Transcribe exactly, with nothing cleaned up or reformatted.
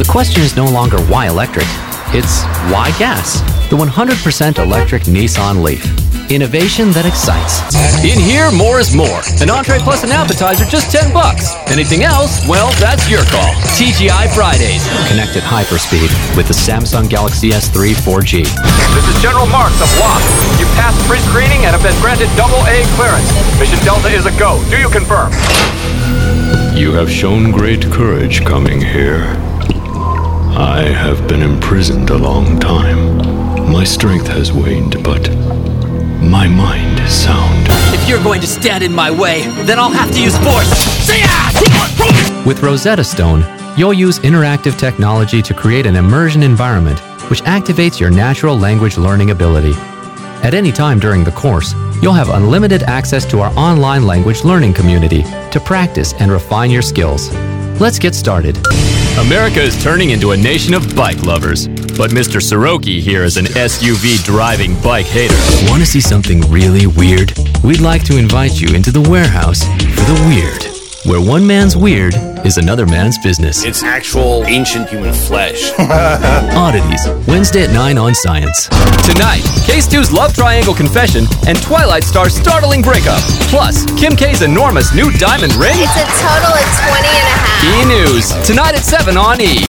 The question is no longer why electric, it's why gas? The one hundred percent electric Nissan Leaf. Innovation that excites. In here, more is more. An entree plus an appetizer, just ten bucks. Anything else? Well, that's your call. T G I Fridays. Connected hyperspeed with the Samsung Galaxy S three four G. This is General Marks of Lock. You passed pre-screening and have been granted double A clearance. Mission Delta is a go. Do you confirm? You have shown great courage coming here. I have been imprisoned a long time. My strength has waned, but my mind is sound. If you're going to stand in my way, then I'll have to use force. With Rosetta Stone, you'll use interactive technology to create an immersion environment which activates your natural language learning ability. At any time during the course, you'll have unlimited access to our online language learning community to practice and refine your skills. Let's get started. America is turning into a nation of bike lovers, but Mister Soroki here is an S U V driving bike hater. Want to see something really weird? We'd like to invite you into the warehouse for the weird, where one man's weird is another man's business. It's actual ancient human flesh. Oddities, Wednesday at nine on Science. Tonight, Case two's love triangle confession and Twilight Star's startling breakup. Plus, Kim K's enormous new diamond ring. It's a total of twenty and a half. E! News, tonight at seven on E!